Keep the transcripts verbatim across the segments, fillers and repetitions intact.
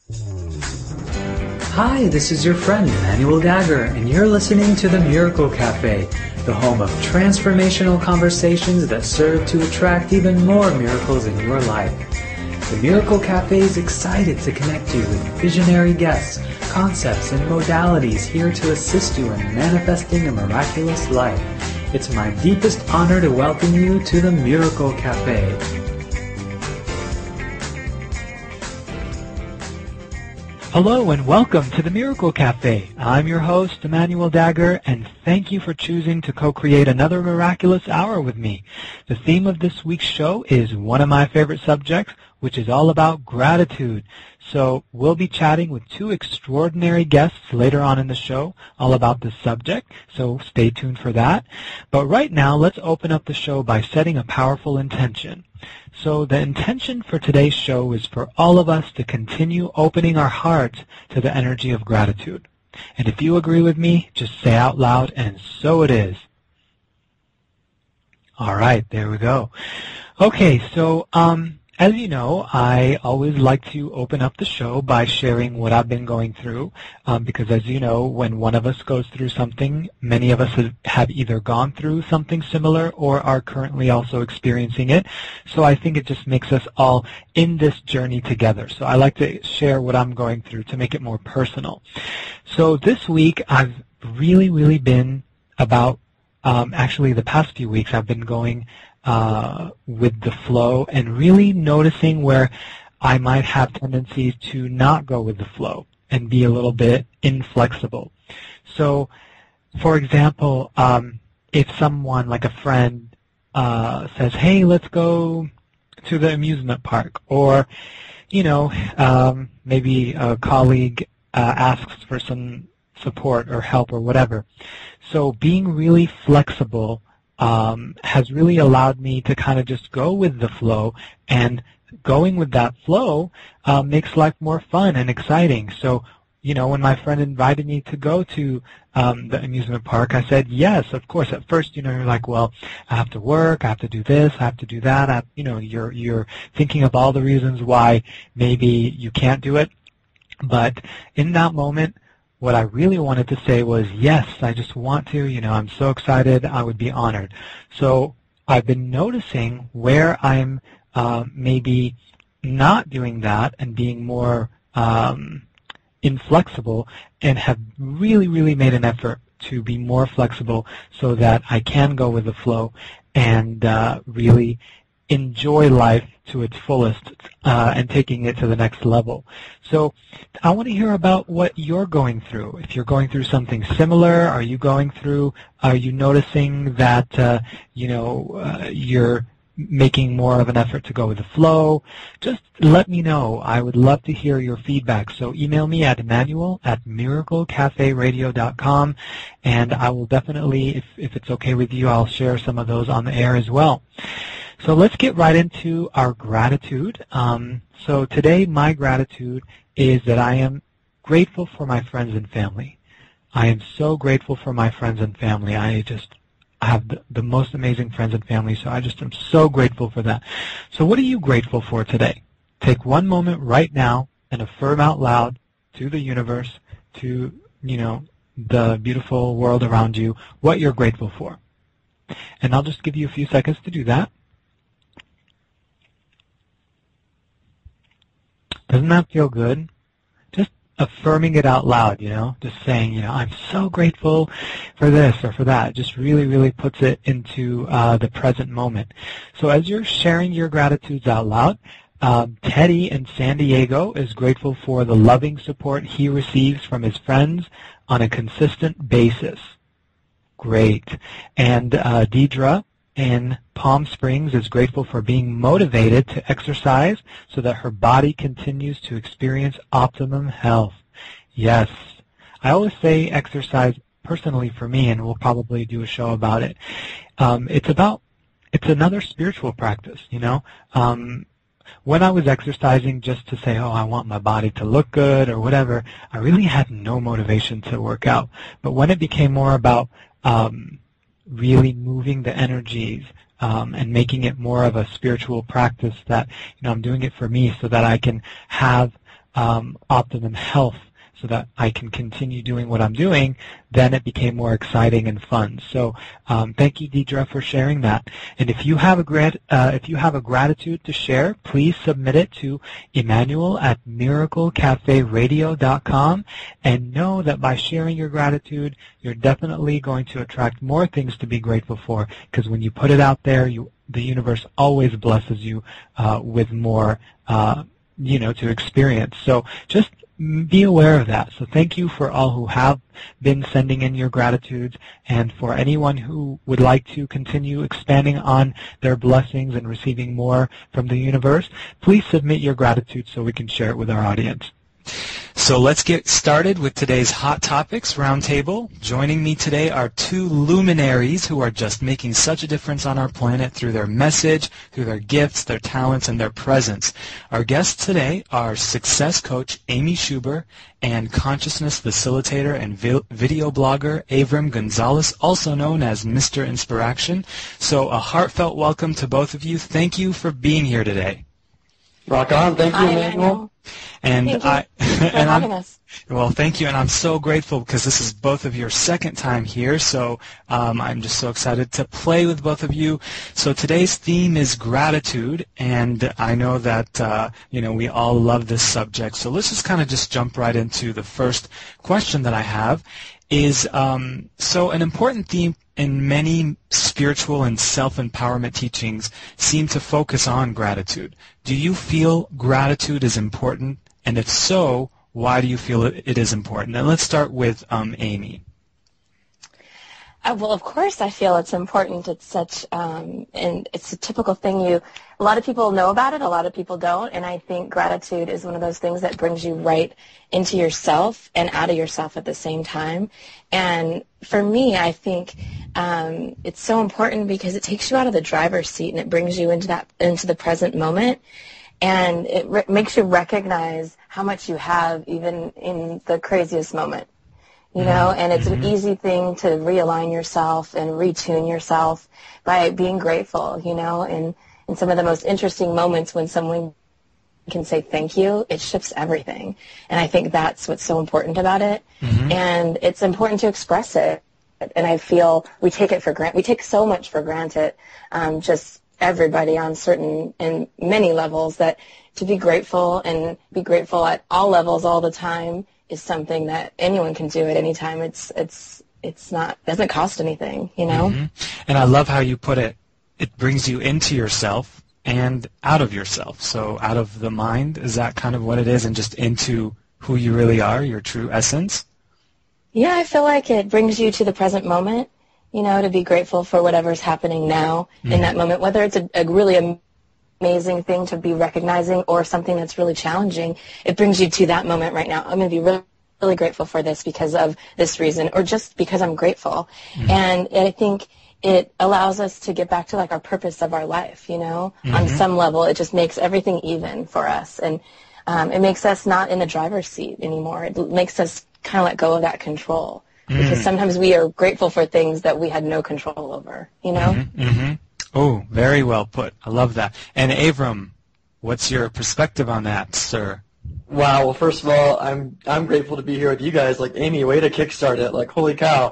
Hi, this is your friend Emmanuel Dagger, and you're listening to the Miracle Cafe, the home of transformational conversations that serve to attract even more miracles in your life. The Miracle Cafe is excited to connect you with visionary guests, concepts, and modalities here to assist you in manifesting a miraculous life. It's my deepest honor to welcome you to the Miracle Cafe. Hello and welcome to the Miracle Cafe. I'm your host, Emmanuel Dagger, and thank you for choosing to co-create another miraculous hour with me. The theme of this week's show is one of my favorite subjects, which is all about gratitude. So we'll be chatting with two extraordinary guests later on in the show all about this subject, so stay tuned for that. But right now, let's open up the show by setting a powerful intention. So the intention for today's show is for all of us to continue opening our hearts to the energy of gratitude. And if you agree with me, just say out loud, and so it is. All right, there we go. Okay, so um, as you know, I always like to open up the show by sharing what I've been going through, um, because as you know, when one of us goes through something, many of us have, have either gone through something similar or are currently also experiencing it. So I think it just makes us all in this journey together. So I like to share what I'm going through to make it more personal. So this week, I've really, really been about, um, actually the past few weeks, I've been going Uh, with the flow and really noticing where I might have tendencies to not go with the flow and be a little bit inflexible. So, for example, um, if someone, like a friend, uh, says, hey, let's go to the amusement park, or, you know, um, maybe a colleague uh, asks for some support or help or whatever. So being really flexible Um, has really allowed me to kind of just go with the flow, and going with that flow uh, makes life more fun and exciting. So, you know, when my friend invited me to go to um, the amusement park, I said yes, of course. At first, you know, you're like, well, I have to work, I have to do this, I have to do that. I, you know, you're you're thinking of all the reasons why maybe you can't do it. But in that moment, what I really wanted to say was, yes, I just want to, you know, I'm so excited, I would be honored. So I've been noticing where I'm uh, maybe not doing that and being more um, inflexible, and have really, really made an effort to be more flexible so that I can go with the flow and uh, really enjoy life to its fullest uh, and taking it to the next level. So I want to hear about what you're going through. If you're going through something similar, are you going through, are you noticing that, uh, you know, uh, you're making more of an effort to go with the flow? Just let me know. I would love to hear your feedback. So email me at Emmanuel at miracle cafe radio dot com, and I will definitely, if, if it's okay with you, I'll share some of those on the air as well. So let's get right into our gratitude. Um, so today my gratitude is that I am grateful for my friends and family. I am so grateful for my friends and family. I just have the, the most amazing friends and family, so I just am so grateful for that. So what are you grateful for today? Take one moment right now and affirm out loud to the universe, to, you know, the beautiful world around you, what you're grateful for. And I'll just give you a few seconds to do that. Doesn't that feel good? Just affirming it out loud, you know, just saying, you know, I'm so grateful for this or for that. Just really, really puts it into uh, the present moment. So as you're sharing your gratitudes out loud, um, Teddy in San Diego is grateful for the loving support he receives from his friends on a consistent basis. Great. And uh, Deidre in Palm Springs is grateful for being motivated to exercise so that her body continues to experience optimum health. Yes. I always say exercise personally for me, and we'll probably do a show about it. Um, it's about, it's another spiritual practice, you know. Um, when I was exercising just to say, oh, I want my body to look good or whatever, I really had no motivation to work out. But when it became more about um, really moving the energies um, and making it more of a spiritual practice that, you know, I'm doing it for me so that I can have um, optimum health so that I can continue doing what I'm doing, then it became more exciting and fun. So um, thank you, Deidre, for sharing that. And if you have a grat- uh, if you have a gratitude to share, please submit it to Emmanuel at miracle cafe radio dot com, and know that by sharing your gratitude, you're definitely going to attract more things to be grateful for, because when you put it out there, you the universe always blesses you uh, with more, uh, you know, to experience. So just be aware of that. So thank you for all who have been sending in your gratitudes, and for anyone who would like to continue expanding on their blessings and receiving more from the universe, please submit your gratitude so we can share it with our audience. So let's get started with today's Hot Topics Roundtable. Joining me today are two luminaries who are just making such a difference on our planet through their message, through their gifts, their talents, and their presence. Our guests today are success coach Amy Schuber and consciousness facilitator and vi- video blogger Avram Gonzalez, also known as Mister Inspiraction. So a heartfelt welcome to both of you. Thank you for being here today. Rock on. Thank you, Hi, Emmanuel. And Thank you I, for and having I'm, us. Well, thank you, and I'm so grateful because this is both of your second time here, so um, I'm just so excited to play with both of you. So today's theme is gratitude, and I know that uh, you know we all love this subject. So let's just kind of just jump right into the first question that I have. Is um, so an important theme in many spiritual and self-empowerment teachings seem to focus on gratitude. Do you feel gratitude is important? And if so, why do you feel it, it is important? And let's start with um, Amy. Uh, well, of course I feel it's important. It's such, um, and it's a typical thing you, a lot of people know about it, a lot of people don't, and I think gratitude is one of those things that brings you right into yourself and out of yourself at the same time. And for me, I think um, it's so important because it takes you out of the driver's seat and it brings you into that, into the present moment. And it re- makes you recognize how much you have even in the craziest moment. You know, and it's an easy thing to realign yourself and retune yourself by being grateful, you know, and in some of the most interesting moments when someone can say thank you, it shifts everything. And I think that's what's so important about it. Mm-hmm. And it's important to express it. And I feel we take it for granted. We take so much for granted, um, just everybody on certain and many levels, that to be grateful and be grateful at all levels all the time is something that anyone can do at any time. It's it's it's not doesn't cost anything, you know. Mm-hmm. And I love how you put it. It brings you into yourself and out of yourself. So out of the mind, is that kind of what it is, and just into who you really are, your true essence? Yeah, I feel like it brings you to the present moment. You know, to be grateful for whatever's happening now mm-hmm. in that moment, whether it's a, a really amazing thing to be recognizing or something that's really challenging. It brings you to that moment right now. I'm going to be really, really grateful for this because of this reason, or just because I'm grateful. Mm-hmm. And I think it allows us to get back to like our purpose of our life, you know. Mm-hmm. On some level, it just makes everything even for us. And um, it makes us not in the driver's seat anymore. It makes us kind of let go of that control. Mm-hmm. Because sometimes we are grateful for things that we had no control over, you know. Mm-hmm. Mm-hmm. Oh, very well put. I love that. And Avram, what's your perspective on that, sir? Wow. Well, first of all, I'm I'm grateful to be here with you guys. Like, Amy, way to kickstart it. Like, holy cow.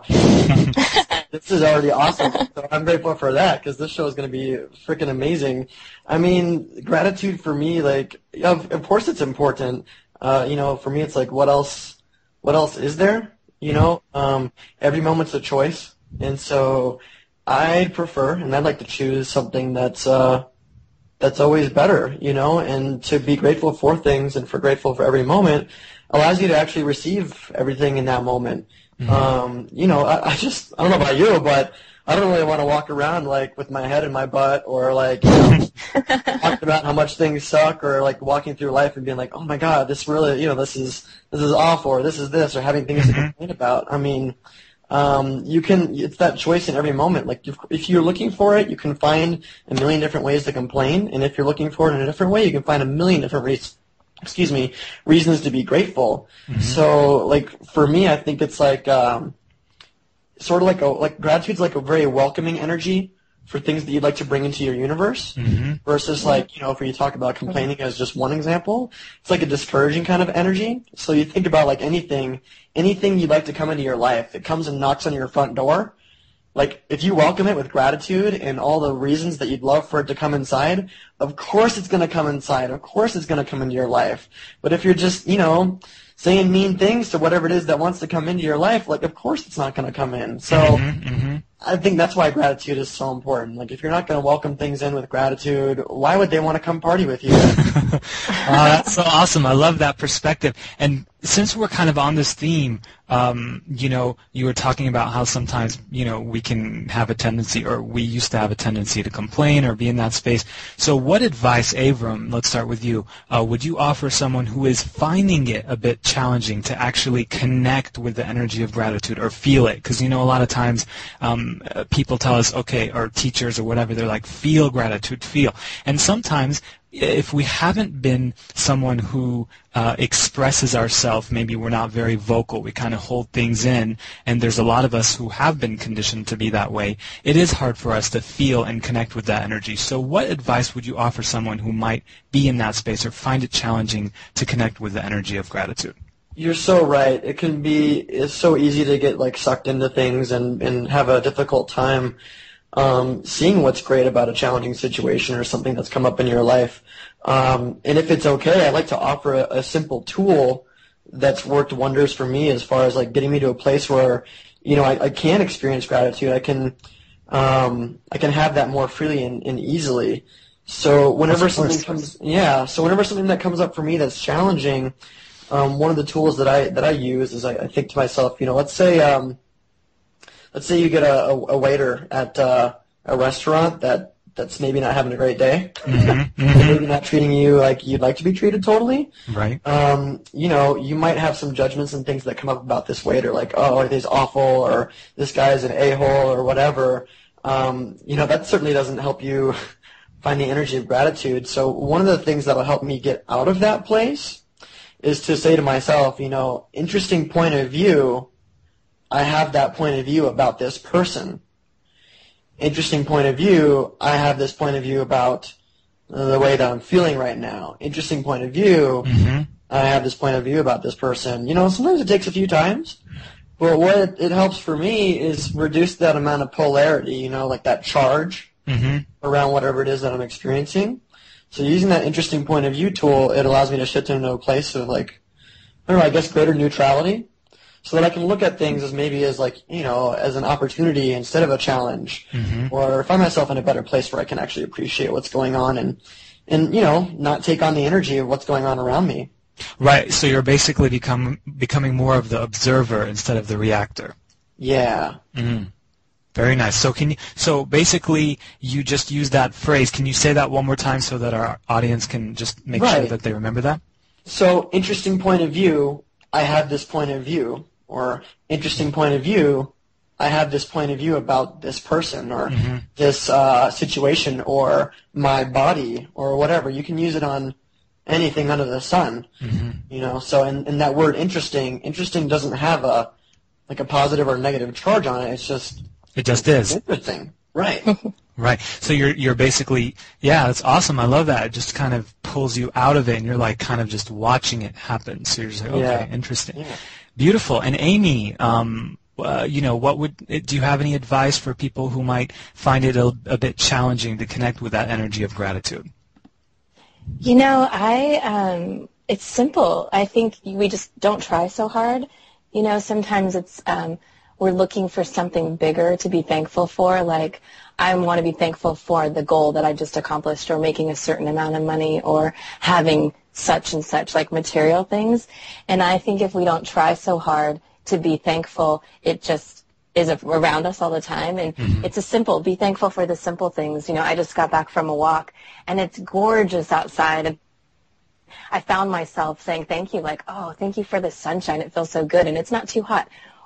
This is already awesome. So I'm grateful for that, because this show is going to be freaking amazing. I mean, gratitude for me, like, of, of course it's important. Uh, you know, for me, it's like, what else, what else is there? You know, um, every moment's a choice. And so I'd prefer, and I'd like to choose something that's uh, that's always better, you know, and to be grateful for things and for grateful for every moment allows you to actually receive everything in that moment. Mm-hmm. Um, you know, I, I just, I don't know about you, but I don't really want to walk around like with my head in my butt, or like, you know, talking about how much things suck, or like walking through life and being like, oh my God, this really, you know, this is, this is awful, or this is this, or having things mm-hmm. to complain about. I mean, Um, you can, it's that choice in every moment. Like, if, if you're looking for it, you can find a million different ways to complain. And if you're looking for it in a different way, you can find a million different reasons, excuse me, reasons to be grateful. Mm-hmm. So, like, for me, I think it's like, um, sort of like a, like, gratitude's like a very welcoming energy for things that you'd like to bring into your universe Mm-hmm. versus like, you know, if you talk about complaining as just one example, it's like a discouraging kind of energy. So you think about like anything, anything you'd like to come into your life, it comes and knocks on your front door. Like, if you welcome it with gratitude and all the reasons that you'd love for it to come inside, of course it's going to come inside. Of course it's going to come into your life. But if you're just, you know, saying mean things to whatever it is that wants to come into your life, like, of course it's not going to come in. So Mm-hmm. Mm-hmm. I think that's why gratitude is so important. Like, if you're not going to welcome things in with gratitude, why would they want to come party with you? uh, that's so awesome. I love that perspective. And since we're kind of on this theme, um, you know, you were talking about how sometimes, you know, we can have a tendency, or we used to have a tendency to complain or be in that space. So what advice, Avram, let's start with you, uh, would you offer someone who is finding it a bit challenging to actually connect with the energy of gratitude or feel it? Because, you know, a lot of times um, uh, people tell us, okay, or teachers or whatever, they're like, feel gratitude, feel. And sometimes if we haven't been someone who uh, expresses ourselves, maybe we're not very vocal, we kind of hold things in, and there's a lot of us who have been conditioned to be that way, it is hard for us to feel and connect with that energy. So what advice would you offer someone who might be in that space or find it challenging to connect with the energy of gratitude? You're so right. It can be, it's so easy to get like sucked into things and, and have a difficult time um, seeing what's great about a challenging situation or something that's come up in your life. Um, and if it's okay, I'd like to offer a, a simple tool that's worked wonders for me as far as like getting me to a place where, you know, I, I can experience gratitude. I can, um, I can have that more freely and, and easily. So whenever something comes, yeah, so whenever something that comes up for me that's challenging, um, one of the tools that I that I use is I, I think to myself, you know, let's say, um, let's say you get a, a, a waiter at uh, a restaurant that that's maybe not having a great day, Mm-hmm. Mm-hmm. maybe not treating you like you'd like to be treated totally. Right. Um, you know, you might have some judgments and things that come up about this waiter, like, oh, he's awful, or this guy's an a-hole, or whatever. Um, you know, that certainly doesn't help you find the energy of gratitude. So one of the things that will help me get out of that place is to say to myself, you know, interesting point of view, I have that point of view about this person. Interesting point of view, I have this point of view about the way that I'm feeling right now. Interesting point of view, Mm-hmm. I have this point of view about this person. You know, sometimes it takes a few times, but what it, it helps for me is reduce that amount of polarity, you know, like that charge Mm-hmm. around whatever it is that I'm experiencing. So using that interesting point of view tool, it allows me to shift into a place of like, I don't know, I guess greater neutrality, so that I can look at things as maybe as like, you know, as an opportunity instead of a challenge, Mm-hmm. or find myself in a better place where I can actually appreciate what's going on and, and you know, not take on the energy of what's going on around me. Right. So you're basically become becoming more of the observer instead of the reactor. Yeah. Mm-hmm. Very nice. So can you? So basically, you just use that phrase. Can you say that one more time so that our audience can just make sure Right. that they remember that? So, interesting point of view, I have this point of view, or interesting point of view, I have this point of view about this person, or Mm-hmm. this uh, situation, or my body, or whatever. You can use it on anything under the sun, Mm-hmm. you know. So, in, in that word interesting, interesting doesn't have a like a positive or negative charge on it. It's just It just is. interesting, right? Right. So you're you're basically, yeah, that's awesome. I love that. It just kind of pulls you out of it, and you're like kind of just watching it happen. So you're just like, okay, Yeah. interesting, Yeah. beautiful. And Amy, um, uh, you know, what would do you have any advice for people who might find it a, a bit challenging to connect with that energy of gratitude? You know, I um, it's simple. I think we just don't try so hard. You know, sometimes it's um, we're looking for something bigger to be thankful for. Like, I want to be thankful for the goal that I just accomplished, or making a certain amount of money, or having such and such, like material things. And I think if we don't try so hard to be thankful, it just is around us all the time. And Mm-hmm. it's a simple, be thankful for the simple things. You know, I just got back from a walk, and it's gorgeous outside. I found myself saying thank you, like, oh, thank you for the sunshine. It feels so good, and it's not too hot.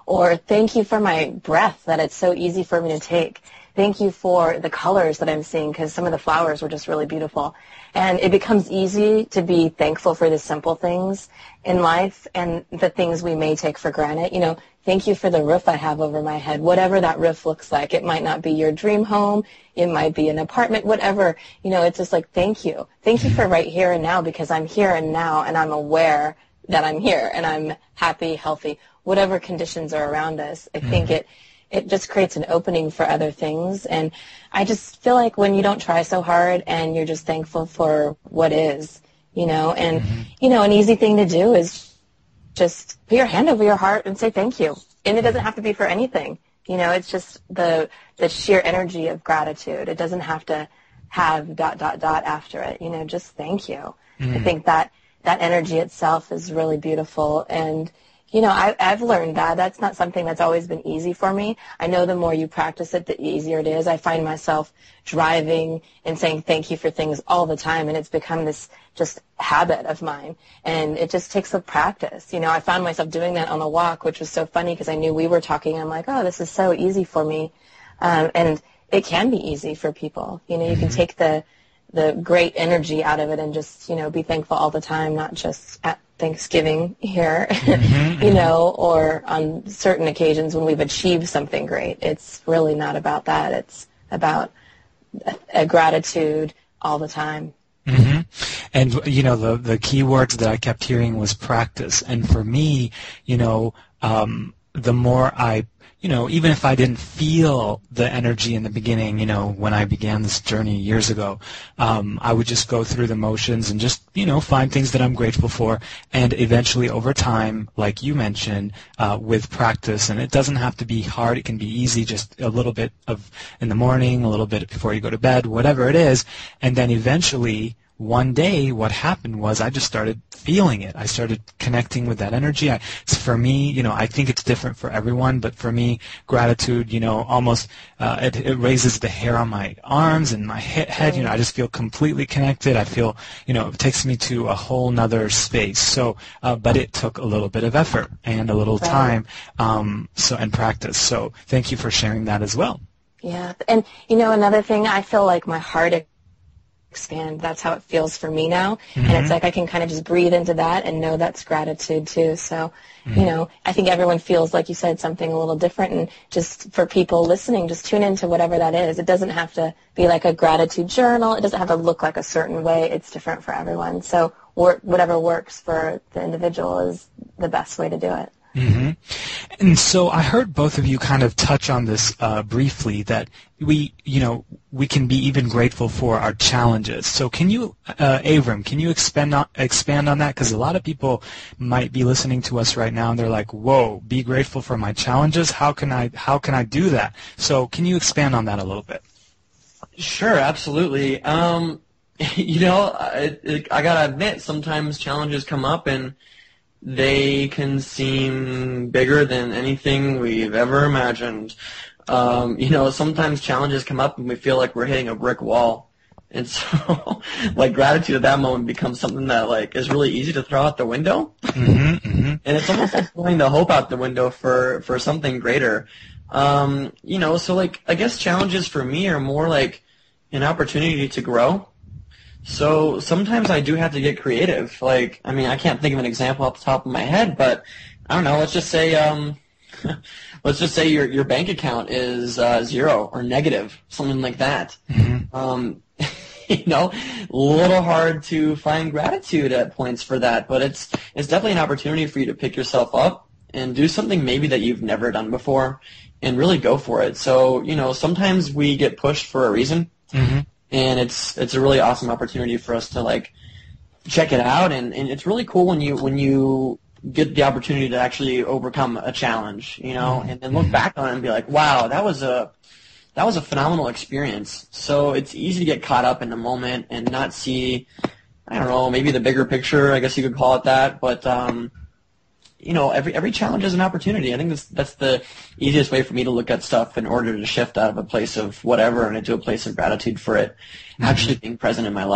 Or thank you for my breath, that it's so easy for me to take. Thank you for the colors that I'm seeing, because some of the flowers were just really beautiful. And it becomes easy to be thankful for the simple things in life and the things we may take for granted. You know, thank you for the roof I have over my head, whatever that roof looks like. It might not be your dream home. It might be an apartment, whatever. You know, it's just like, thank you. Thank you for right here and now, because I'm here and now, and I'm aware that I'm here, and I'm happy, healthy, whatever conditions are around us. I think it it just creates an opening for other things. And I just feel like when you don't try so hard and you're just thankful for what is, you know, and, mm-hmm. you know, an easy thing to do is just put your hand over your heart and say thank you. And it doesn't have to be for anything. You know, it's just the the sheer energy of gratitude. It doesn't have to have dot, dot, dot after it. You know, just thank you. Mm. I think that that energy itself is really beautiful. And, you know, I, I've learned that. That's not something that's always been easy for me. I know the more you practice it, the easier it is. I find myself driving and saying thank you for things all the time, and it's become this just habit of mine. And it just takes some practice. You know, I found myself doing that on the walk, which was so funny because I knew we were talking. I'm like, oh, this is so easy for me. Um, and it can be easy for people. You know, you can take the the great energy out of it and just, you know, be thankful all the time, not just at Thanksgiving here, mm-hmm, you know, or on certain occasions when we've achieved something great. It's really not about that. It's about a, a gratitude all the time. Mm-hmm. And, you know, the, the key words that I kept hearing was practice. And for me, you know, um, the more I you know, even if I didn't feel the energy in the beginning, you know, when I began this journey years ago, um, I would just go through the motions and just, you know, find things that I'm grateful for. And eventually over time, like you mentioned, uh, with practice, and it doesn't have to be hard, it can be easy, just a little bit of in the morning, a little bit before you go to bed, whatever it is. And then eventually, one day, what happened was I just started feeling it. I started connecting with that energy. I, for me, you know, I think it's different for everyone, but for me, gratitude, you know, almost uh, it, it raises the hair on my arms and my he- head. You know, I just feel completely connected. I feel, you know, it takes me to a whole nother space. So, uh, but it took a little bit of effort and a little time, um, so and practice. So, thank you for sharing that as well. Yeah, and you know, another thing, I feel like my heart expand. That's how it feels for me now. Mm-hmm. And it's like I can kind of just breathe into that and know that's gratitude too. So, mm-hmm. you know, I think everyone feels, like you said, something a little different. And just for people listening, just tune into whatever that is. It doesn't have to be like a gratitude journal. It doesn't have to look like a certain way. It's different for everyone. So work, whatever works for the individual is the best way to do it. Mm-hmm. And so I heard both of you kind of touch on this uh, briefly, that we, you know, we can be even grateful for our challenges. So can you, uh, Avram, can you expand on, expand on that? Because a lot of people might be listening to us right now and they're like, whoa, be grateful for my challenges? How can I, how can I do that? So can you expand on that a little bit? Sure, absolutely. Um, you know, I, I gotta admit, sometimes challenges come up and they can seem bigger than anything we've ever imagined. Um, you know, sometimes challenges come up and we feel like we're hitting a brick wall. And so, like, gratitude at that moment becomes something that, like, is really easy to throw out the window. Mm-hmm, mm-hmm. And it's almost like throwing the hope out the window for, for something greater. Um, you know, so, like, I guess challenges for me are more like an opportunity to grow. So sometimes I do have to get creative. Like, I mean, I can't think of an example off the top of my head, but I don't know. Let's just say, um, let's just say your your bank account is uh, zero or negative, something like that. Mm-hmm. Um, you know, a little hard to find gratitude at points for that, but it's it's definitely an opportunity for you to pick yourself up and do something maybe that you've never done before, and really go for it. So, you know, sometimes we get pushed for a reason. Mm-hmm. And it's it's a really awesome opportunity for us to, like, check it out, and, and it's really cool when you when you get the opportunity to actually overcome a challenge, you know, and then look back on it and be like, wow, that was a that was a phenomenal experience. So it's easy to get caught up in the moment and not see, I don't know, maybe the bigger picture, I guess you could call it that, but um, you know, every every challenge is an opportunity. I think that's that's the easiest way for me to look at stuff in order to shift out of a place of whatever and into a place of gratitude for it mm-hmm. actually being present in my life.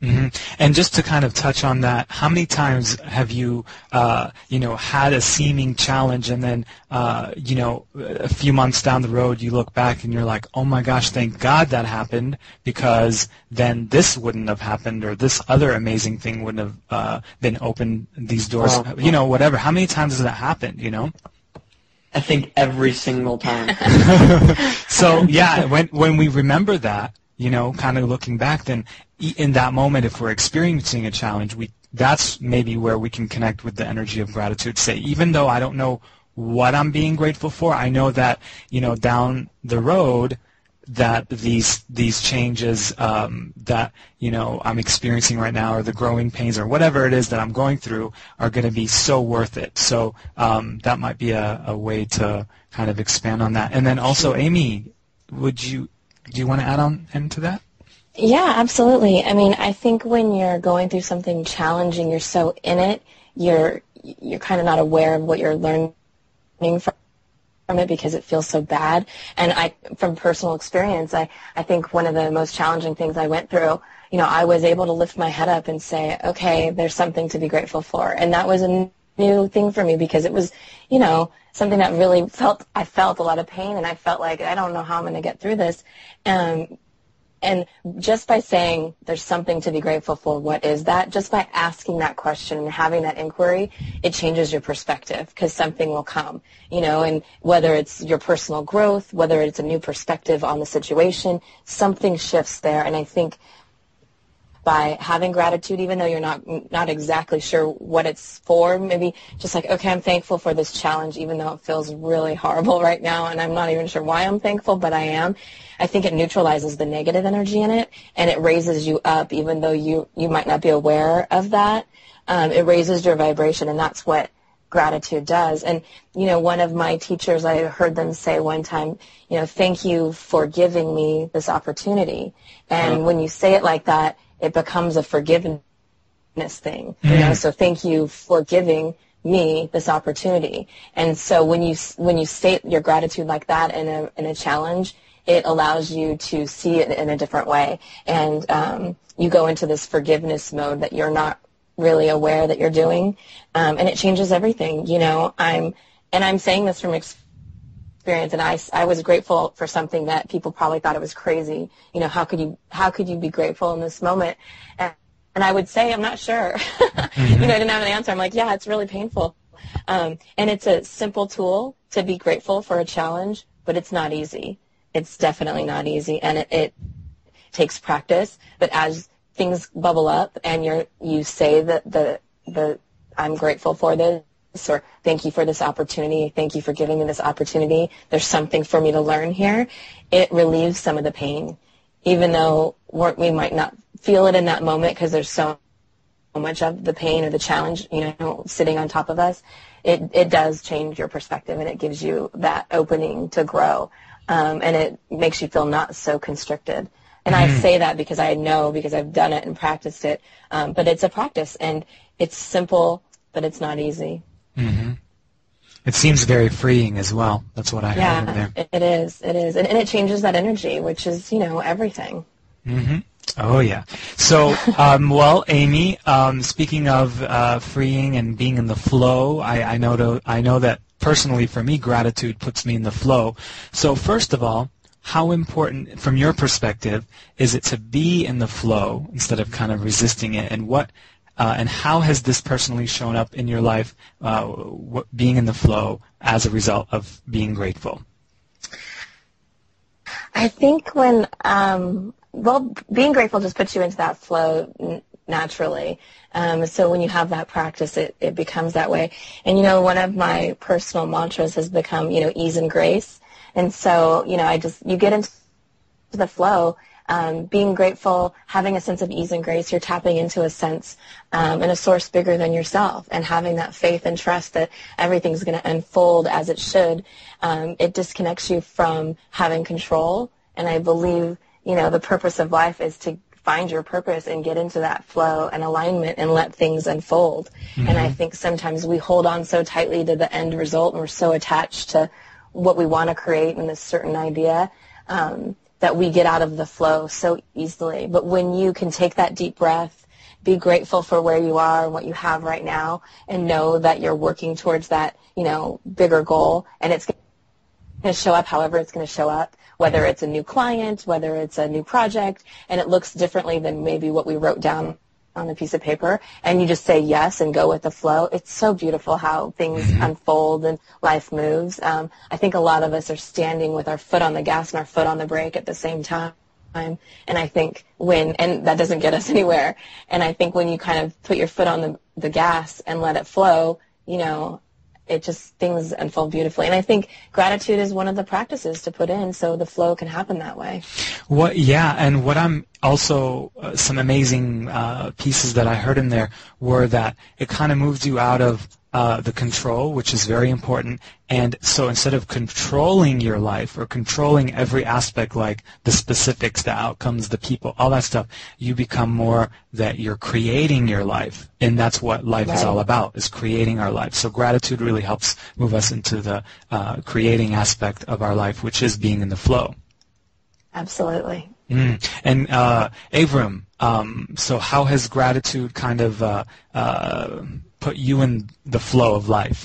Mm-hmm. And just to kind of touch on that, how many times have you, uh, you know, had a seeming challenge, and then, uh, you know, a few months down the road, you look back and you're like, oh my gosh, thank God that happened, because then this wouldn't have happened, or this other amazing thing wouldn't have uh, been opened, these doors, Wow. you know, whatever. How many times has that happened, you know? I think every single time. So, yeah, when when we remember that, you know, kind of looking back, then in that moment, if we're experiencing a challenge, we that's maybe where we can connect with the energy of gratitude. Say, even though I don't know what I'm being grateful for, I know that, you know, down the road, that these these changes um, that, you know, I'm experiencing right now, or the growing pains, or whatever it is that I'm going through, are going to be so worth it. So um, that might be a, a way to kind of expand on that. And then also, Amy, would you do you want to add on into that? Yeah, absolutely. I mean, I think when you're going through something challenging, you're so in it, you're you're kind of not aware of what you're learning from from it, because it feels so bad. And I, from personal experience, I, I think one of the most challenging things I went through, you know, I was able to lift my head up and say, okay, there's something to be grateful for. And that was a new thing for me, because it was, you know, something that really felt, I felt a lot of pain, and I felt like, I don't know how I'm going to get through this. Um, And just by saying there's something to be grateful for, what is that? Just by asking that question and having that inquiry, it changes your perspective, because something will come, you know, and whether it's your personal growth, whether it's a new perspective on the situation, something shifts there. And I think by having gratitude, even though you're not not exactly sure what it's for, maybe just like, okay, I'm thankful for this challenge, even though it feels really horrible right now, and I'm not even sure why I'm thankful, but I am. I think it neutralizes the negative energy in it, and it raises you up, even though you, you might not be aware of that. Um, it raises your vibration, and that's what gratitude does. And, you know, one of my teachers, I heard them say one time, you know, thank you for giving me this opportunity. And uh-huh. when you say it like that, it becomes a forgiveness thing. Mm-hmm. You know, so thank you for giving me this opportunity. And so when you when you state your gratitude like that in a in a challenge, it allows you to see it in a different way, and um, you go into this forgiveness mode that you're not really aware that you're doing, um, and it changes everything. You know, I'm and I'm saying this from experience, and I, I was grateful for something that people probably thought it was crazy. You know, how could you how could you be grateful in this moment? And, and I would say, I'm not sure. Mm-hmm. You know, I didn't have an answer. I'm like, yeah, it's really painful, um, and it's a simple tool to be grateful for a challenge, but it's not easy. It's definitely not easy, and it, it takes practice. But as things bubble up, and you're you say that the the I'm grateful for this, or thank you for this opportunity, thank you for giving me this opportunity, there's something for me to learn here, it relieves some of the pain, even though we're, we might not feel it in that moment, because there's so much of the pain or the challenge, you know, sitting on top of us. It it does change your perspective, and it gives you that opening to grow. Um, and it makes you feel not so constricted. And mm-hmm. I say that because I know, because I've done it and practiced it. Um, but it's a practice, and it's simple, but it's not easy. Mm-hmm. It seems very freeing as well. That's what I yeah, heard in there. It, it is. It is. And, and it changes that energy, which is, you know, everything. Mm-hmm. Oh, yeah. So, um, well, Amy, um, speaking of uh, freeing and being in the flow, I, I know to, I know that personally for me, gratitude puts me in the flow. So first of all, how important, from your perspective, is it to be in the flow instead of kind of resisting it? And what, uh, and how has this personally shown up in your life, uh, what, being in the flow as a result of being grateful? I think when, um, well, being grateful just puts you into that flow n- naturally. Um, so when you have that practice, it, it becomes that way. And, you know, one of my personal mantras has become, you know, ease and grace. And so, you know, I just, you get into the flow, um, being grateful, having a sense of ease and grace, you're tapping into a sense um, and a source bigger than yourself, and having that faith and trust that everything's going to unfold as it should. Um, it disconnects you from having control. And I believe, you know, the purpose of life is to find your purpose and get into that flow and alignment and let things unfold. Mm-hmm. And I think sometimes we hold on so tightly to the end result, and we're so attached to what we want to create in this certain idea, um, that we get out of the flow so easily. But when you can take that deep breath, be grateful for where you are and what you have right now, and know that you're working towards that, you know, bigger goal, and it's going to show up however it's going to show up, whether it's a new client, whether it's a new project, and it looks differently than maybe what we wrote down on a piece of paper, and you just say yes and go with the flow. It's so beautiful how things unfold and life moves. Um, I think a lot of us are standing with our foot on the gas and our foot on the brake at the same time. And I think when, and that doesn't get us anywhere. And I think when you kind of put your foot on the, the gas and let it flow, you know, it just, things unfold beautifully. And I think gratitude is one of the practices to put in so the flow can happen that way. What, yeah, and what I'm also, uh, some amazing uh, pieces that I heard in there were that it kind of moves you out of uh, the control, which is very important. And so instead of controlling your life or controlling every aspect, like the specifics, the outcomes, the people, all that stuff, you become more that you're creating your life. And that's what life right. is all about, is creating our life. So gratitude really helps move us into the uh, creating aspect of our life, which is being in the flow. Absolutely. Mm. And uh, Avram, um, so how has gratitude kind of uh, uh, put you in the flow of life?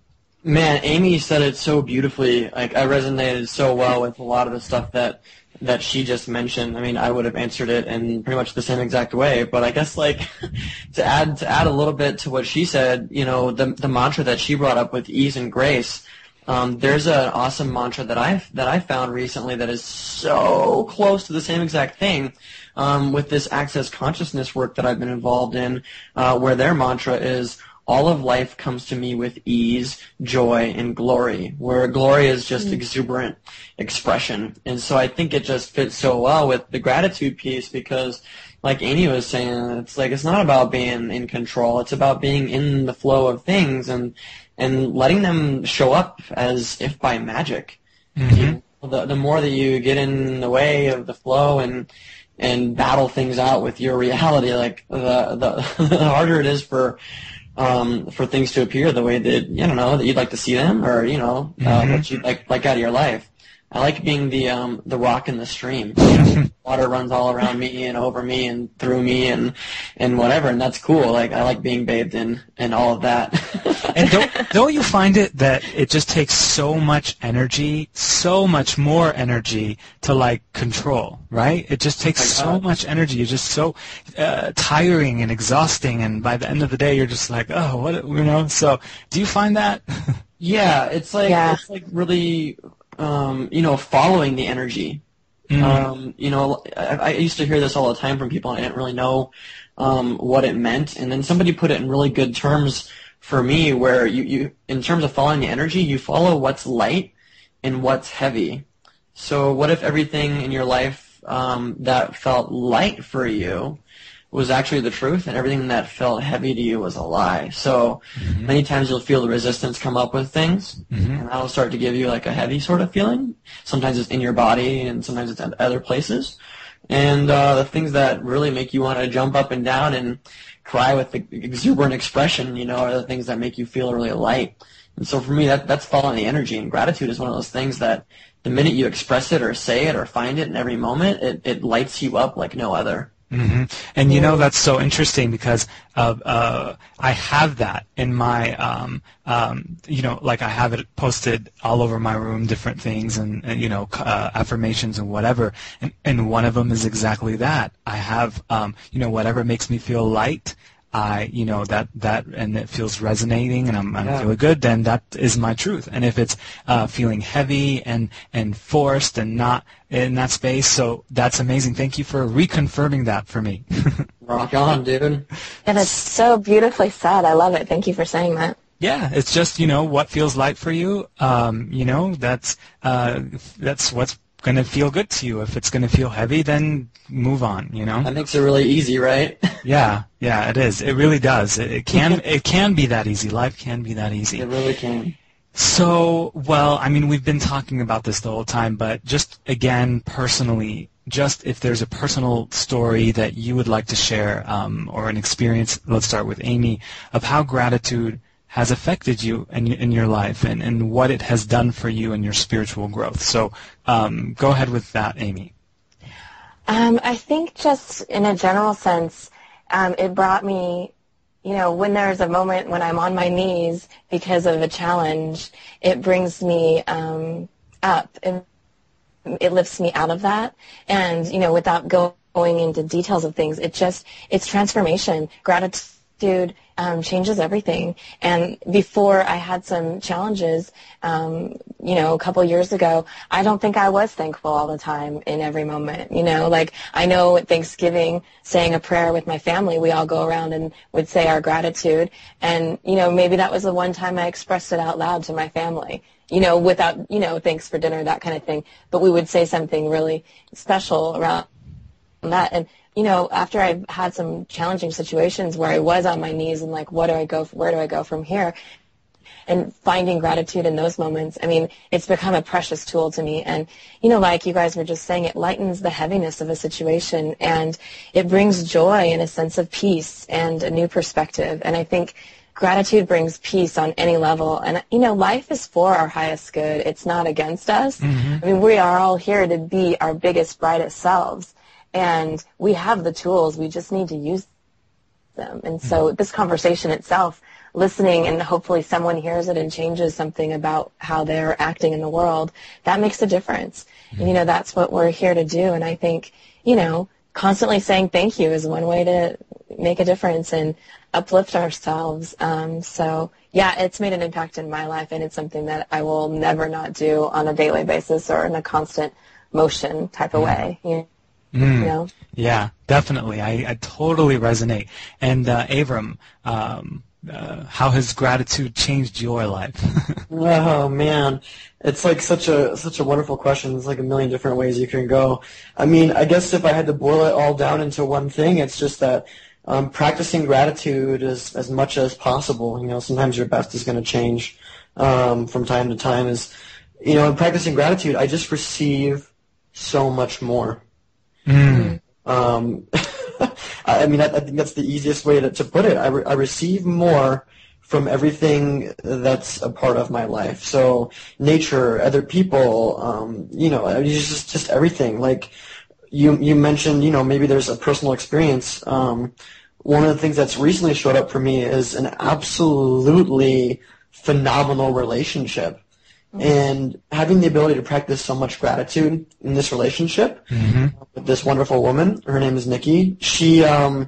Man, Amy said it so beautifully. Like, I resonated so well with a lot of the stuff that that she just mentioned. I mean, I would have answered it in pretty much the same exact way. But I guess, like, to add to add a little bit to what she said, you know, the the mantra that she brought up with ease and grace. Um, there's an awesome mantra that I that I found recently that is so close to the same exact thing um, with this Access Consciousness work that I've been involved in, uh, where their mantra is, all of life comes to me with ease, joy, and glory, where glory is just mm. exuberant expression. And so I think it just fits so well with the gratitude piece because, like Amy was saying, it's like it's not about being in control. It's about being in the flow of things and and letting them show up as if by magic. Mm-hmm. You know, the, the more that you get in the way of the flow and and battle things out with your reality, like the the, the harder it is for um, for things to appear the way that I don't know that you'd like to see them, or you know mm-hmm. uh, what you'd like like out of your life. I like being the um, the rock in the stream. Water runs all around me and over me and through me and and whatever, and that's cool. Like I like being bathed in and all of that. And don't don't you find it that it just takes so much energy, so much more energy to like control, right? It just takes so much energy. You're just so uh, tiring and exhausting, and by the end of the day, you're just like, oh, what, you know. So, do you find that? Yeah, it's like yeah. it's like really. Um, you know, following the energy. Mm-hmm. Um, you know, I, I used to hear this all the time from people, and I didn't really know um, what it meant. And then somebody put it in really good terms for me, where you, you, in terms of following the energy, you follow what's light and what's heavy. So what if everything in your life um, that felt light for you was actually the truth, and everything that felt heavy to you was a lie? So mm-hmm. many times you'll feel the resistance come up with things, mm-hmm. and that'll start to give you like a heavy sort of feeling. Sometimes it's in your body, and sometimes it's at other places. And uh, the things that really make you want to jump up and down and cry with the exuberant expression, you know, are the things that make you feel really light. And so for me, that that's following the energy, and gratitude is one of those things that the minute you express it or say it or find it in every moment, it, it lights you up like no other. Mm-hmm. And you know, that's so interesting because uh, uh, I have that in my, um, um, you know, like I have it posted all over my room, different things and, and you know, uh, affirmations and whatever. And, and one of them is exactly that. I have, um, you know, whatever makes me feel light, I, you know, that, that, and it feels resonating and I'm, I'm yeah. feeling good, then that is my truth. And if it's, uh, feeling heavy and, and forced and not in that space, so that's amazing. Thank you for reconfirming that for me. Rock on, dude. And it's so beautifully said. I love it. Thank you for saying that. Yeah, it's just, you know, what feels light for you, um, you know, that's, uh, that's what's going to feel good to you. If it's going to feel heavy, then move on, you know? That makes it really easy, right? Yeah, yeah, it is. It really does. It, it can it can be that easy. Life can be that easy. It really can. So, well, I mean, we've been talking about this the whole time, but just, again, personally, just if there's a personal story that you would like to share um, or an experience, let's start with Amy, of how gratitude has affected you in, in your life and, and what it has done for you in your spiritual growth. So um, go ahead with that, Amy. Um, I think just in a general sense, um, it brought me, you know, when there's a moment when I'm on my knees because of a challenge, it brings me um, up. It, it lifts me out of that. And, you know, without go, going into details of things, it just, it's transformation. Gratitude um, changes everything. And before I had some challenges, um, you know, a couple years ago, I don't think I was thankful all the time in every moment. You know, like I know at Thanksgiving, saying a prayer with my family, we all go around and would say our gratitude. And, you know, maybe that was the one time I expressed it out loud to my family, you know, without, you know, thanks for dinner, that kind of thing. But we would say something really special around that. And, you know, after I've had some challenging situations where I was on my knees and like, what do I go, where do I go from here? And finding gratitude in those moments, I mean, it's become a precious tool to me. And, you know, like you guys were just saying, it lightens the heaviness of a situation and it brings joy and a sense of peace and a new perspective. And I think gratitude brings peace on any level. And, you know, life is for our highest good. It's not against us. Mm-hmm. I mean, we are all here to be our biggest, brightest selves. And we have the tools. We just need to use them. And so this conversation itself, listening and hopefully someone hears it and changes something about how they're acting in the world, that makes a difference. And, you know, that's what we're here to do. And I think, you know, constantly saying thank you is one way to make a difference and uplift ourselves. Um, so, yeah, it's made an impact in my life, and it's something that I will never not do on a daily basis or in a constant motion type of way. You know? Mm. You know? Yeah, definitely. I, I totally resonate. And uh, Avram, um, uh, how has gratitude changed your life? Oh man, it's like such a such a wonderful question. There's like a million different ways you can go. I mean, I guess if I had to boil it all down into one thing, it's just that um, practicing gratitude as as much as possible. You know, sometimes your best is going to change um, from time to time. Is you know, in practicing gratitude, I just receive so much more. Mm. Um, I mean, I, I think that's the easiest way to, to put it. I, re- I receive more from everything that's a part of my life. So nature, other people, um, you know, it's just just everything. Like you you mentioned, you know, maybe there's a personal experience. Um, one of the things that's recently showed up for me is an absolutely phenomenal relationship. And having the ability to practice so much gratitude in this relationship mm-hmm. with this wonderful woman, her name is Nikki, she, um,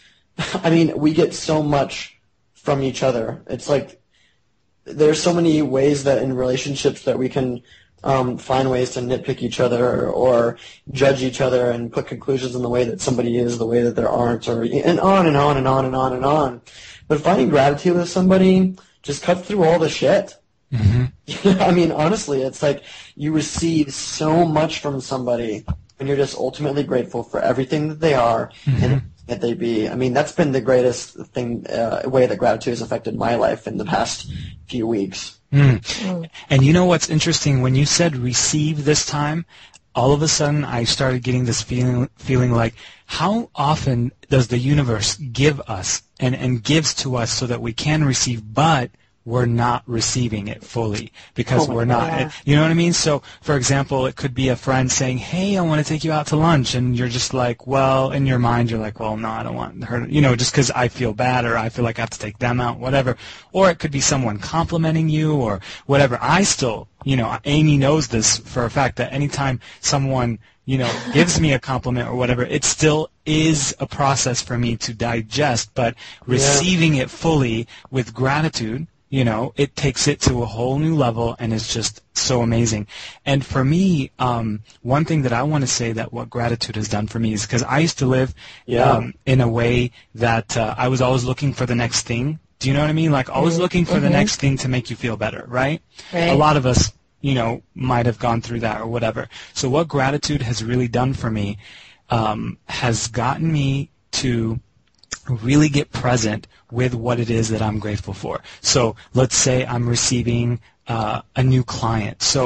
I mean, we get so much from each other. It's like there's so many ways that in relationships that we can um, find ways to nitpick each other or, or judge each other and put conclusions in the way that somebody is, the way that there aren't, or and on and on and on and on and on. But finding gratitude with somebody just cuts through all the shit. Mm-hmm. I mean, honestly, it's like you receive so much from somebody and you're just ultimately grateful for everything that they are mm-hmm. and that they be. I mean, that's been the greatest thing, uh, way that gratitude has affected my life in the past few weeks. Mm. Mm. And you know what's interesting? When you said receive this time, all of a sudden I started getting this feeling feeling like, how often does the universe give us and, and gives to us so that we can receive, but we're not receiving it fully because oh we're not, God. You know what I mean? So, for example, it could be a friend saying, hey, I want to take you out to lunch, and you're just like, well, in your mind, you're like, well, no, I don't want her, you know, just because I feel bad or I feel like I have to take them out, whatever. Or it could be someone complimenting you or whatever. I still, you know, Amy knows this for a fact that anytime someone, you know, gives me a compliment or whatever, it still is a process for me to digest, but receiving yeah. it fully with gratitude, you know, it takes it to a whole new level and is just so amazing. And for me, um, one thing that I want to say that what gratitude has done for me is because I used to live yeah. um, in a way that uh, I was always looking for the next thing. Do you know what I mean? Like always mm-hmm. looking for mm-hmm. the next thing to make you feel better, right? right? A lot of us, you know, might have gone through that or whatever. So what gratitude has really done for me um, has gotten me to really get present with what it is that I'm grateful for. So let's say I'm receiving uh, a new client. So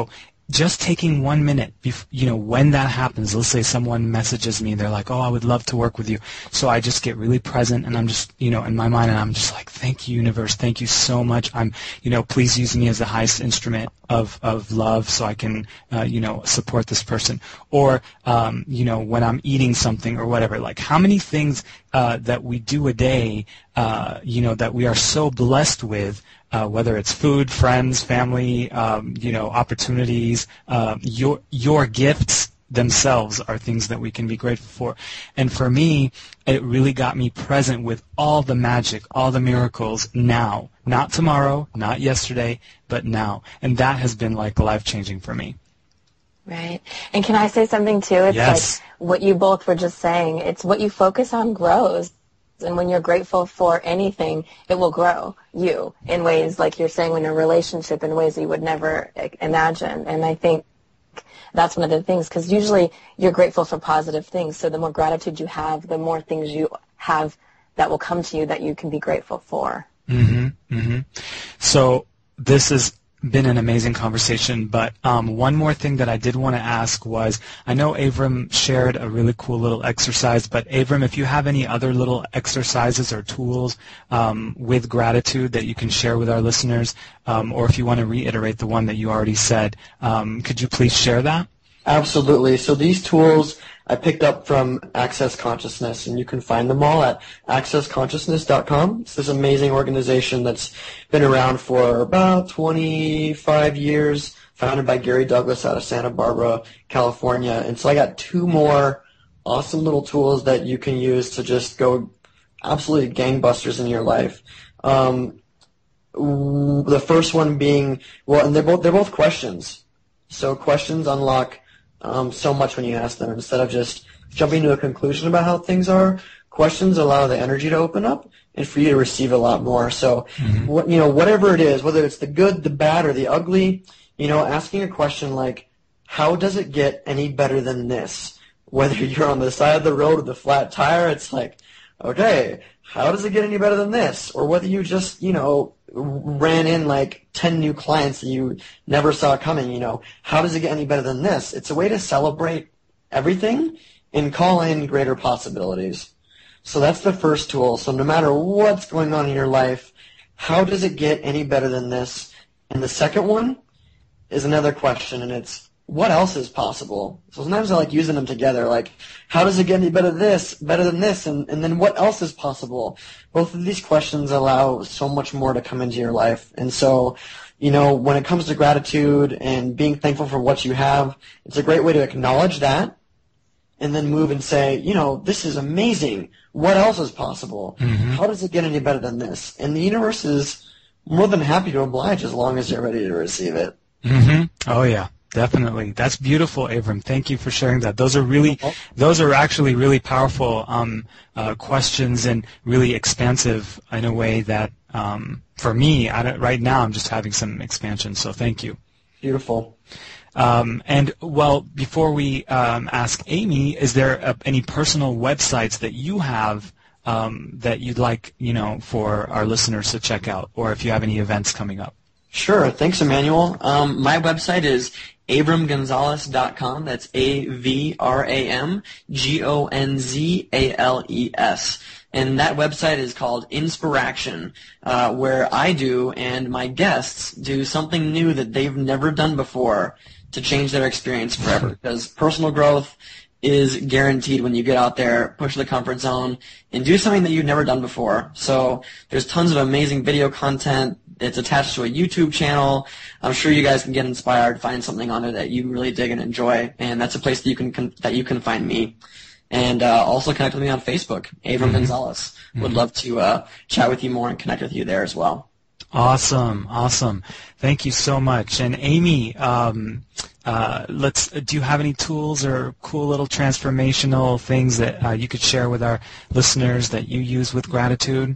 just taking one minute, bef- you know, when that happens, let's say someone messages me, they're like, oh, I would love to work with you. So I just get really present, and I'm just, you know, in my mind, and I'm just like, thank you, universe, thank you so much. I'm, you know, please use me as the highest instrument of, of love so I can, uh, you know, support this person. Or, um, you know, when I'm eating something or whatever, like how many things uh, that we do a day, uh, you know, that we are so blessed with, Uh, whether it's food, friends, family, um, you know, opportunities, uh, your your gifts themselves are things that we can be grateful for. And for me, it really got me present with all the magic, all the miracles now. Not tomorrow, not yesterday, but now. And that has been like life-changing for me. Right. And can I say something too? It's Yes. like what you both were just saying. It's what you focus on grows. And when you're grateful for anything, it will grow you in ways, like you're saying, in a relationship, in ways that you would never imagine. And I think that's one of the things, because usually you're grateful for positive things. So the more gratitude you have, the more things you have that will come to you that you can be grateful for. Mm-hmm. Mm-hmm. So this has been an amazing conversation, but um, one more thing that I did want to ask was, I know Avram shared a really cool little exercise, but Avram, if you have any other little exercises or tools um, with gratitude that you can share with our listeners, um, or if you want to reiterate the one that you already said, um, could you please share that? Absolutely. So these tools I picked up from Access Consciousness, and you can find them all at access consciousness dot com. It's this amazing organization that's been around for about twenty-five years, founded by Gary Douglas out of Santa Barbara, California. And so I got two more awesome little tools that you can use to just go absolutely gangbusters in your life. Um, the first one being, well, and they're both, they're both questions. So questions unlock Um, so much when you ask them. Instead of just jumping to a conclusion about how things are, questions allow the energy to open up and for you to receive a lot more. So, mm-hmm. what, you know, whatever it is, whether it's the good, the bad, or the ugly, you know, asking a question like, how does it get any better than this? Whether you're on the side of the road with a flat tire, it's like, okay, how does it get any better than this? Or whether you just, you know, ran in like ten new clients that you never saw coming, you know, how does it get any better than this? It's a way to celebrate everything and call in greater possibilities. So that's the first tool. So no matter what's going on in your life, how does it get any better than this? And the second one is another question, and it's, what else is possible? So sometimes I like using them together, like, how does it get any better than this, better than this, and, and then what else is possible? Both of these questions allow so much more to come into your life. And so, you know, when it comes to gratitude and being thankful for what you have, it's a great way to acknowledge that and then move and say, you know, this is amazing. What else is possible? Mm-hmm. How does it get any better than this? And the universe is more than happy to oblige as long as you're ready to receive it. Mm-hmm. Oh, yeah. Definitely. That's beautiful, Avram. Thank you for sharing that. Those are really, those are actually really powerful um, uh, questions and really expansive in a way that, um, for me, I don't, right now, I'm just having some expansion. So thank you. Beautiful. Um, and, well, before we um, ask Amy, is there a, any personal websites that you have um, that you'd like, you know, for our listeners to check out, or if you have any events coming up? Sure. Thanks, Emmanuel. Um, my website is avram gonzalez dot com. That's A V R A M G O N Z A L E S. And that website is called Inspiraction, uh, where I do and my guests do something new that they've never done before to change their experience forever. Because personal growth is guaranteed when you get out there, push the comfort zone, and do something that you've never done before. So there's tons of amazing video content. It's attached to a YouTube channel. I'm sure you guys can get inspired, find something on it that you really dig and enjoy, and that's a place that you can, can that you can find me. And uh, also connect with me on Facebook, Avram mm-hmm. Gonzalez. Mm-hmm. Would love to uh, chat with you more and connect with you there as well. Awesome, awesome. Thank you so much. And Amy, um, uh, let's. Do you have any tools or cool little transformational things that uh, you could share with our listeners that you use with gratitude?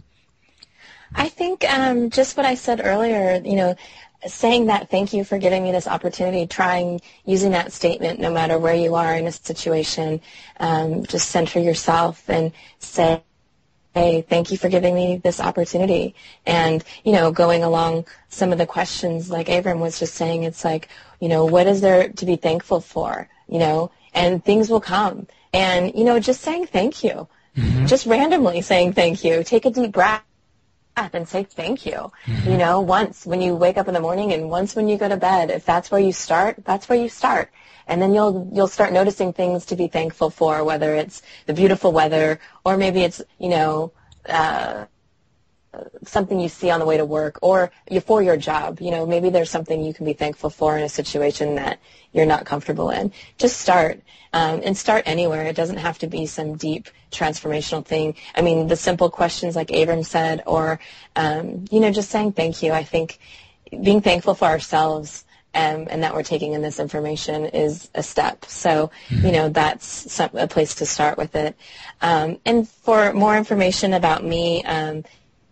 I think um, just what I said earlier, you know, saying that thank you for giving me this opportunity, trying using that statement no matter where you are in a situation, um, just center yourself and say Hey, thank you for giving me this opportunity. And, you know, going along some of the questions, like Abram was just saying, it's like, you know, what is there to be thankful for, you know, and things will come. And, you know, just saying thank you, mm-hmm. just randomly saying thank you. Take a deep breath and say thank you, mm-hmm. you know, once when you wake up in the morning and once when you go to bed. If that's where you start, that's where you start. And then you'll you'll start noticing things to be thankful for, whether it's the beautiful weather or maybe it's, you know, uh, something you see on the way to work or for your job. You know, maybe there's something you can be thankful for in a situation that you're not comfortable in. Just start, um, and start anywhere. It doesn't have to be some deep transformational thing. I mean, the simple questions like Abram said, or, um, you know, just saying thank you. I think being thankful for ourselves Um, and that we're taking in this information is a step. So, you know, that's some, a place to start with it. Um, and for more information about me, um,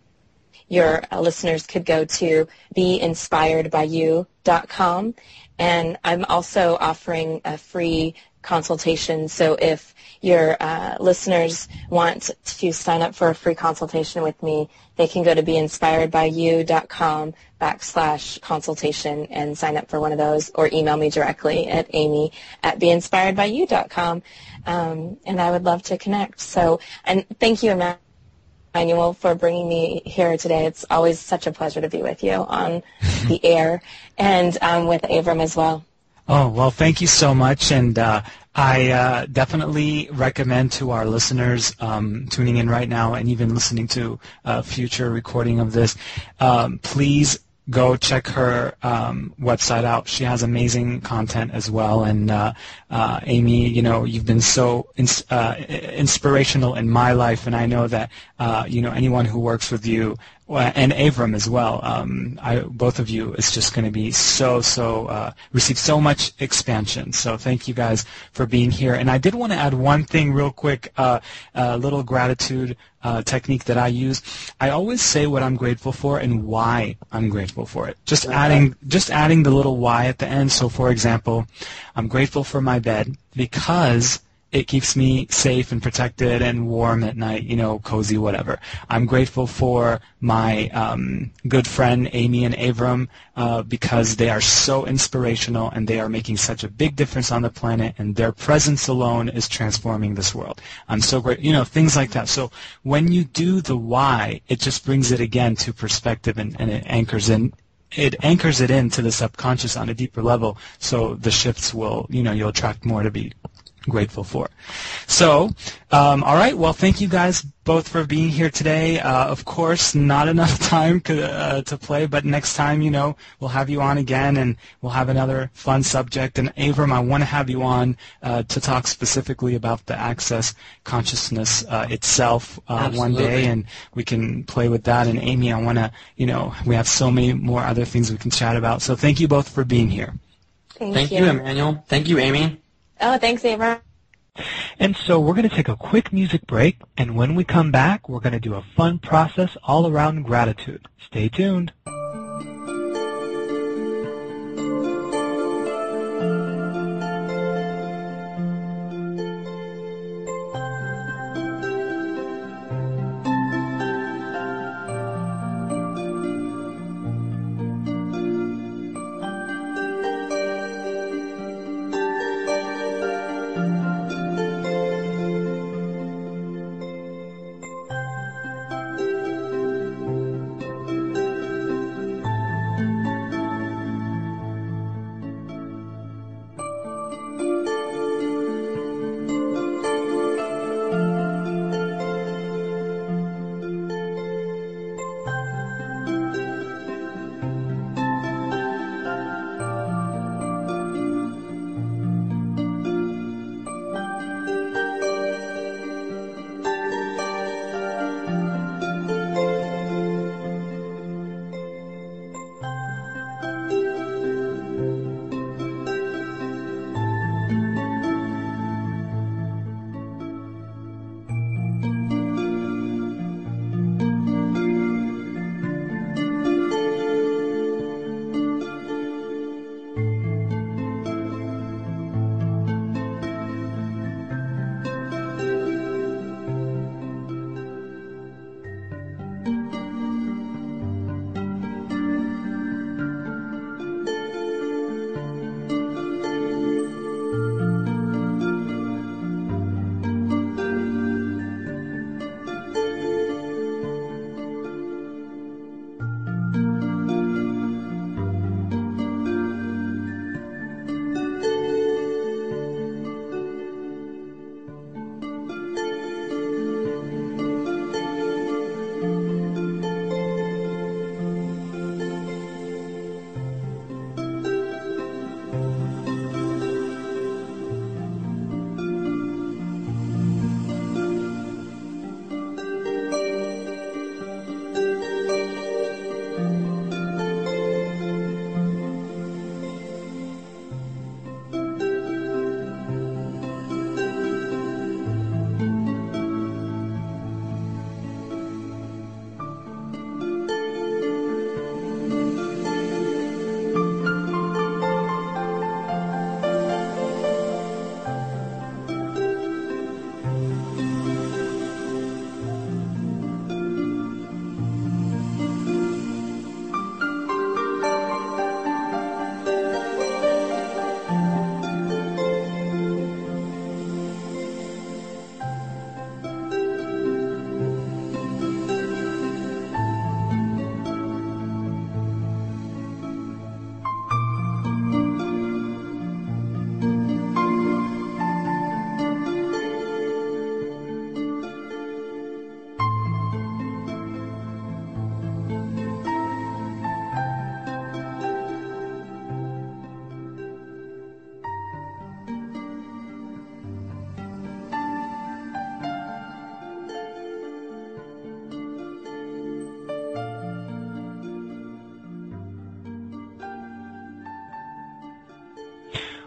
your uh, listeners could go to be inspired by you dot com. And I'm also offering a free consultation. So if your uh, listeners want to sign up for a free consultation with me, they can go to be inspired by you dot com backslash consultation and sign up for one of those, or email me directly at amy at be inspired by you dot com. Um, and I would love to connect. So, and thank you, Emmanuel, for bringing me here today. It's always such a pleasure to be with you on the air, and um, with Abram as well. Oh, well, thank you so much, and uh, I uh, definitely recommend to our listeners um, tuning in right now and even listening to a future recording of this, um, please go check her um, website out. She has amazing content as well, and uh, uh, Amy, you know, you've been so ins- uh, inspirational in my life, and I know that, uh, you know, anyone who works with you, and Abram as well, um, I, both of you, is just going to be so, so, uh, receive so much expansion. So thank you guys for being here. And I did want to add one thing real quick, uh, a little gratitude uh, technique that I use. I always say what I'm grateful for and why I'm grateful for it. Just adding, just adding the little why at the end. So for example, I'm grateful for my bed because it keeps me safe and protected and warm at night, you know, cozy, whatever. I'm grateful for my um, good friend Amy and Abram uh, because they are so inspirational and they are making such a big difference on the planet, and their presence alone is transforming this world. I'm so great, you know, things like that. So when you do the why, it just brings it again to perspective, and, and it anchors in. It anchors it into the subconscious on a deeper level, so the shifts will, you know, you'll attract more to be grateful for. So, um, all right, well, thank you guys both for being here today. Uh, of course, not enough time to, uh, to play, but next time, you know, we'll have you on again, and we'll have another fun subject. And Abram, I want to have you on uh, to talk specifically about the Access consciousness uh, itself uh, one day, and we can play with that. And Amy, I want to, you know, we have so many more other things we can chat about. So thank you both for being here. Thank, Thank you. you, Emmanuel. Thank you, Amy. Oh, thanks, Abram. And so we're going to take a quick music break, and when we come back, we're going to do a fun process all around gratitude. Stay tuned.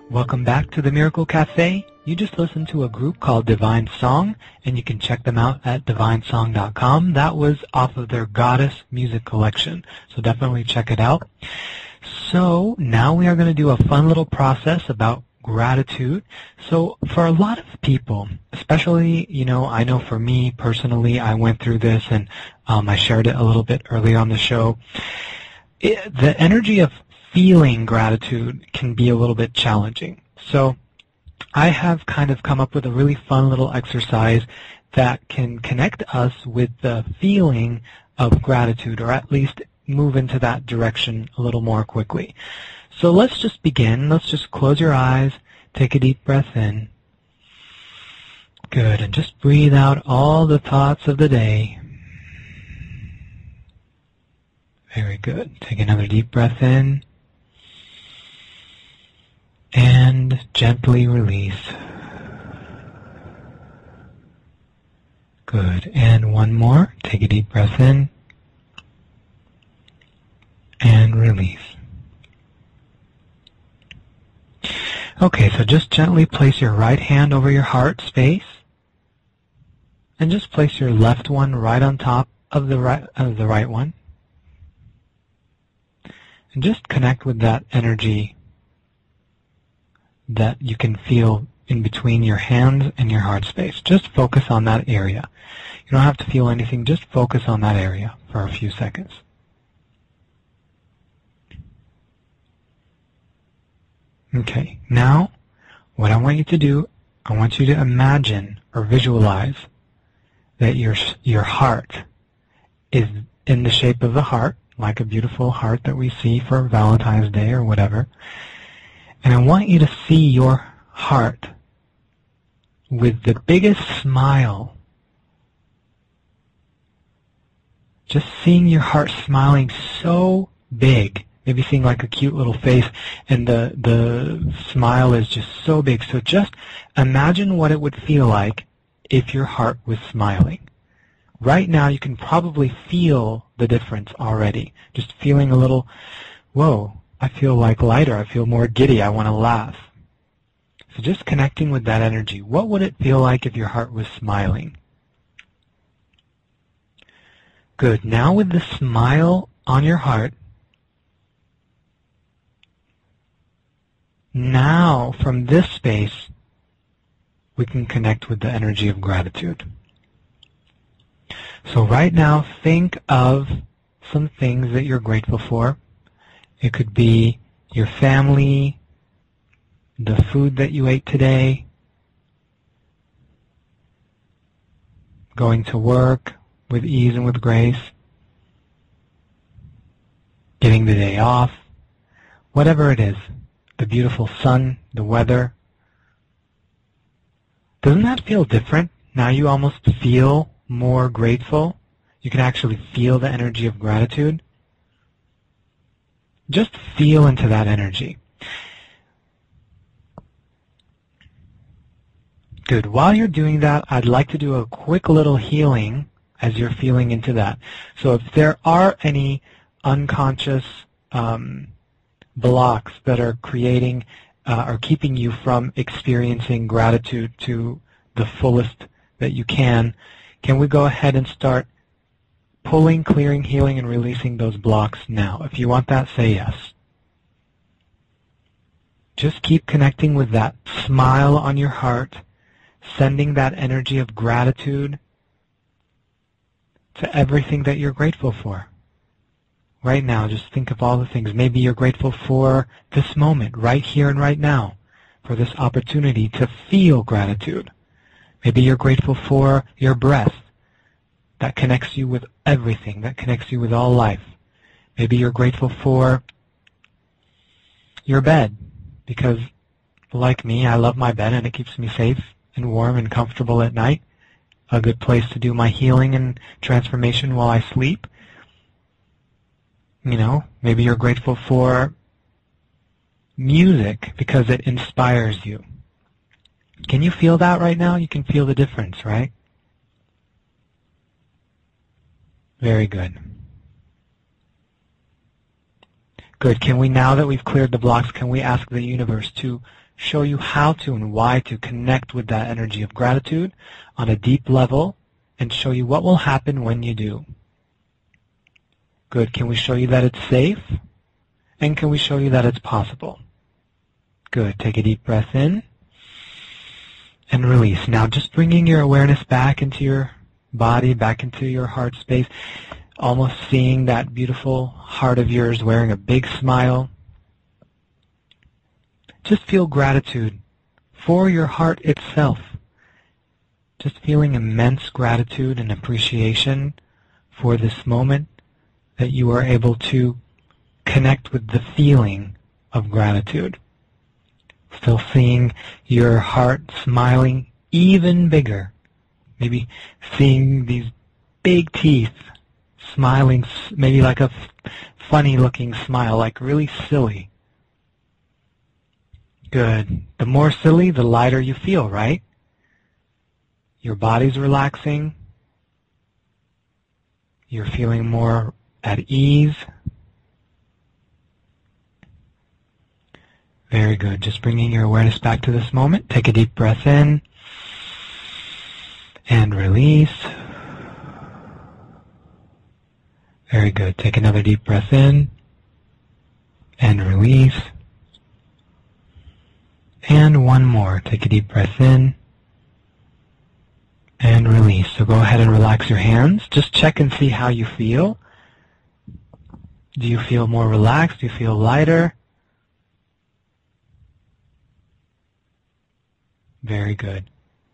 Welcome back to the Miracle Cafe. You just listened to a group called Divine Song, and you can check them out at divine song dot com. That was off of their Goddess music collection, so definitely check it out. So now we are going to do a fun little process about gratitude. So for a lot of people, especially, you know, I know for me personally, I went through this, and um, I shared it a little bit earlier on the show. It, the energy of feeling gratitude can be a little bit challenging. So I have kind of come up with a really fun little exercise that can connect us with the feeling of gratitude, or at least move into that direction a little more quickly. So let's just begin. Let's just close your eyes, take a deep breath in. Good, and just breathe out all the thoughts of the day. Very good. Take another deep breath in. And gently release. Good. And one more. Take a deep breath in. And release. Okay, so just gently place your right hand over your heart space. And just place your left one right on top of the right, of the right one. And just connect with that energy that you can feel in between your hands and your heart space. Just focus on that area. You don't have to feel anything, just focus on that area for a few seconds. Okay, now what I want you to do, I want you to imagine or visualize that your your heart is in the shape of a heart, like a beautiful heart that we see for Valentine's Day or whatever. And I want you to see your heart with the biggest smile. Just seeing your heart smiling so big, maybe seeing like a cute little face, and the, the smile is just so big. So just imagine what it would feel like if your heart was smiling. Right now you can probably feel the difference already. Just feeling a little, whoa, I feel like lighter, I feel more giddy, I want to laugh. So just connecting with that energy. What would it feel like if your heart was smiling? Good. Now with the smile on your heart, now from this space, we can connect with the energy of gratitude. So right now, think of some things that you're grateful for. It could be your family, the food that you ate today, going to work with ease and with grace, getting the day off, whatever it is, the beautiful sun, the weather. Doesn't that feel different? Now you almost feel more grateful. You can actually feel the energy of gratitude. Just feel into that energy. Good. While you're doing that, I'd like to do a quick little healing as you're feeling into that. So if there are any unconscious um, blocks that are creating uh, or keeping you from experiencing gratitude to the fullest that you can, can we go ahead and start pulling, clearing, healing, and releasing those blocks now? If you want that, say yes. Just keep connecting with that smile on your heart, sending that energy of gratitude to everything that you're grateful for. Right now, just think of all the things. Maybe you're grateful for this moment, right here and right now, for this opportunity to feel gratitude. Maybe you're grateful for your breath. That connects you with everything, that connects you with all life. Maybe you're grateful for your bed, because like me, I love my bed and it keeps me safe and warm and comfortable at night. A good place to do my healing and transformation while I sleep. You know, maybe you're grateful for music because it inspires you. Can you feel that right now? You can feel the difference, right? Very good. Good. Can we, now that we've cleared the blocks, can we ask the universe to show you how to and why to connect with that energy of gratitude on a deep level and show you what will happen when you do. Good. Can we show you that it's safe? And can we show you that it's possible? Good. Take a deep breath in and release. Now just bringing your awareness back into your body, back into your heart space, almost seeing that beautiful heart of yours wearing a big smile. Just feel gratitude for your heart itself. Just feeling immense gratitude and appreciation for this moment that you are able to connect with the feeling of gratitude. Still seeing your heart smiling even bigger. Maybe seeing these big teeth smiling, maybe like a funny looking smile, like really silly. Good. The more silly, the lighter you feel, right? Your body's relaxing. You're feeling more at ease. Very good. Just bringing your awareness back to this moment. Take a deep breath in and release. Very good. Take another deep breath in and release. And one more. Take a deep breath in and release. So go ahead and relax your hands. Just check and see how you feel. Do you feel more relaxed? Do you feel lighter? Very good.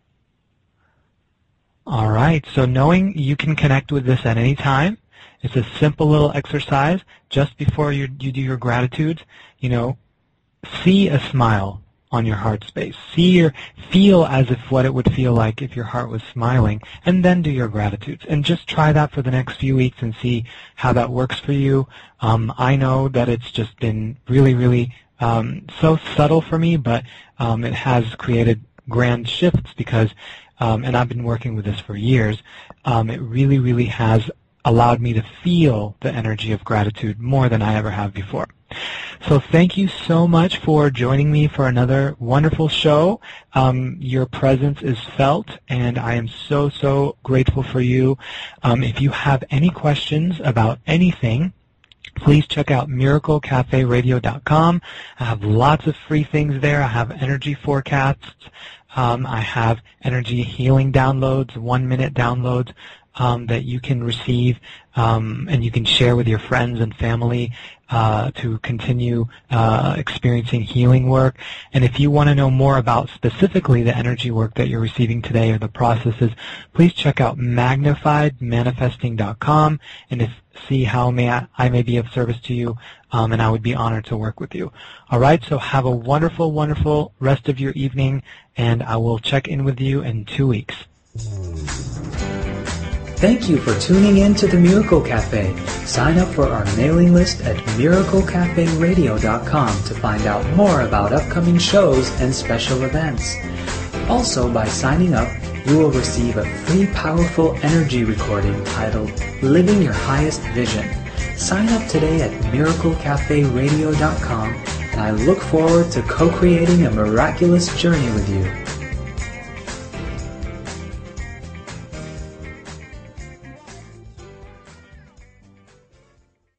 All right. So knowing you can connect with this at any time, it's a simple little exercise. Just before you, you do your gratitudes, you know, see a smile on your heart space. See or feel as if what it would feel like if your heart was smiling, and then do your gratitudes. And just try that for the next few weeks and see how that works for you. Um, I know that it's just been really, really um, so subtle for me, but um, it has created grand shifts because, um, and I've been working with this for years, um, it really, really has allowed me to feel the energy of gratitude more than I ever have before. So thank you so much for joining me for another wonderful show. Um, your presence is felt, and I am so, so grateful for you. Um, if you have any questions about anything, please check out miracle cafe radio dot com. I have lots of free things there. I have energy forecasts. Um, I have energy healing downloads, one-minute downloads um, that you can receive um, and you can share with your friends and family uh, to continue uh, experiencing healing work. And if you want to know more about specifically the energy work that you're receiving today or the processes, please check out magnified manifesting dot com and if, see how may I, I may be of service to you, um, and I would be honored to work with you. All right, so have a wonderful, wonderful rest of your evening, and I will check in with you in two weeks. Thank you for tuning in to the Miracle Cafe. Sign up for our mailing list at miracle cafe radio dot com to find out more about upcoming shows and special events. Also, by signing up, you will receive a free powerful energy recording titled Living Your Highest Vision. Sign up today at miracle cafe radio dot com, and I look forward to co-creating a miraculous journey with you.